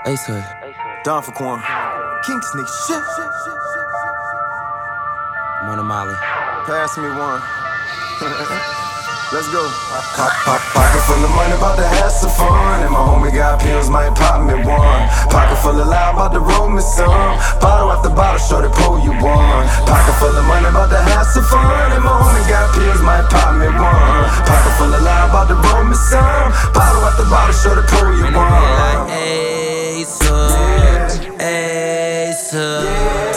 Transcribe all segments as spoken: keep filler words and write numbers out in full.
Ace Hood. Don for Quan. King Sneak shit. Mona Molly. Pass me one. Let's go. Pop, pop, pocket full of money, about to have some fun. And my homie got pills, might pop me one. Pocket full of loud, about to roll me some. Bottle after bottle, shorty pull you one. Pocket full of money, about to have some fun. And my homie got pills, might pop me one. Pocket full of loud, about to roll me some. Bottle after bottle, shorty pull you one. Ace Hood. Ace Hood.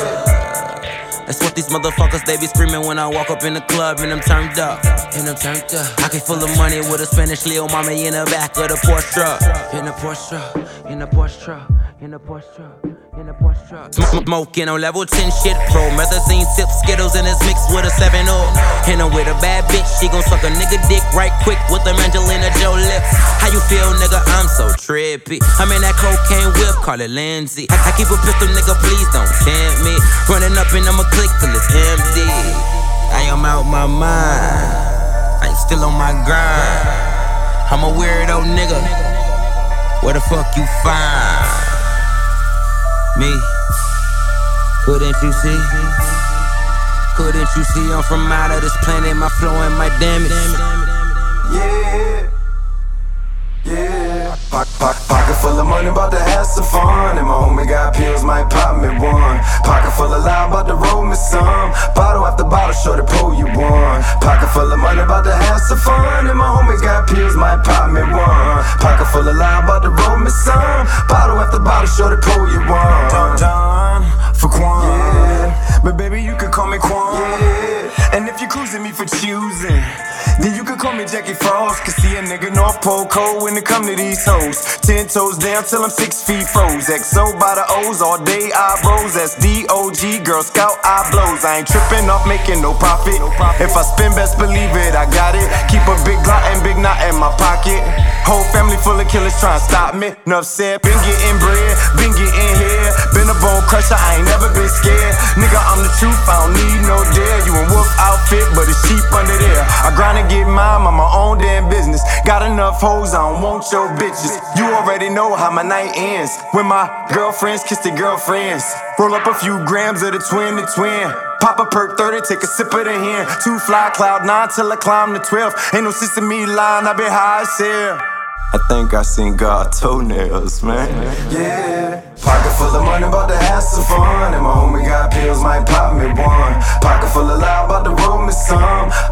That's what these motherfuckers, they be screaming when I walk up in the club and I'm turned up. And I'm turned up. Pocket full of money with a Spanish Leo mommy in the back of the Porsche truck. In the Porsche truck, in the Porsche truck, in the Porsche truck, in the Porsche truck. Smoking on level ten shit, pro methazine, sip Skittles and it's mixed with a seven oh. And I'm with a bad bitch, she gon' suck a nigga dick right quick with them Angelina Jolie lips. How you feel, nigga? I'm so trippy. I'm in that cocaine whip, call it Lindsay. I, I keep a pistol, nigga, please don't tempt me. Running up and I'ma click till it's empty. I am out my mind. I ain't still on my grind. I'm a weirdo nigga. Where the fuck you find me? Couldn't you see? Couldn't you see I'm from out of this planet? My flow and my damage. Yeah, yeah. Pocket, pocket, pocket full of money, about to have some fun. And my homie got pills, might pop me one. Pocket full of loud, about to roll me some. Bottle after bottle, shorty pull you one. Pocket full of money, about to have some fun. And my homie got pills, might pop me one. Pocket full of loud, about to roll me some. Bottle after bottle, shorty pull you one. Don, Don for Quan. Yeah. But baby, you can call me Quan. Yeah. And if you cruising me for choosing, then you can call me Jackie Frost. Cause see a nigga North Pole cold when it come to these hoes. Ten toes down till I'm six feet froze. X O by the O's, all day eyebrows. That's D O G, Girl Scout eye blows. I ain't tripping off making no profit. If I spin, best believe it, I got it. Keep a big Glock and big knot in my pocket. Whole family full of killers trying to stop me. Nuff said, been getting bread, been getting here. Been a bone crusher, I ain't never been scared. Nigga, I'm the truth, I don't need no dare. You in wolf outfit, but it's cheap under there. I grind and get mine, I'm my own damn business. Got enough hoes, I don't want your bitches. You already know how my night ends. When my girlfriends kiss their girlfriends. Roll up a few grams of the twin to twin. Pop a perk thirty, take a sip of the hen. Two fly cloud nine till I climb the twelve. Ain't no sesame line, I been high as hell. I think I seen God toenails, man. Yeah. Pocket full of money, about to have some fun. And my homie got pills, might pop me one. Pocket full of loud, about to roll me some.